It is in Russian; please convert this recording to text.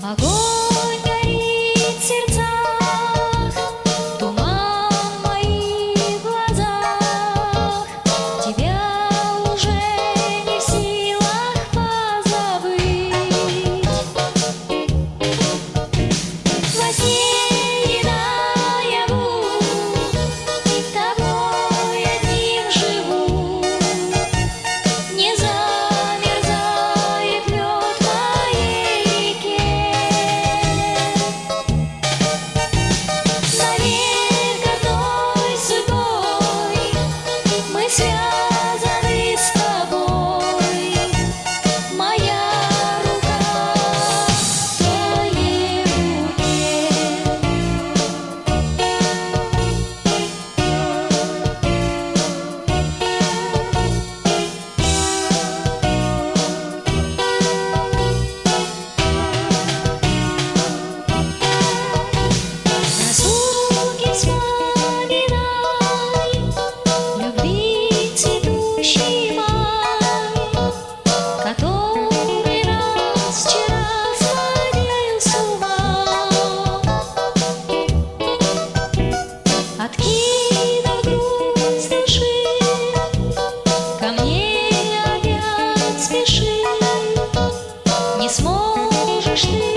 Огонь горит в сердцах, туман в моих глазах. Тебя уже не в силах позабыть. Во сне и наяву тобой одним живу. Не замерзает лед в моей реке. Навек одной судьбой мы связаны с тобой. Моя рука в твоей руке. Разлуки вспоминай, любви цветущий май, который нас вчера сводил с ума. Откинув грусть души, ко мне опять спеши. Не сможешь ты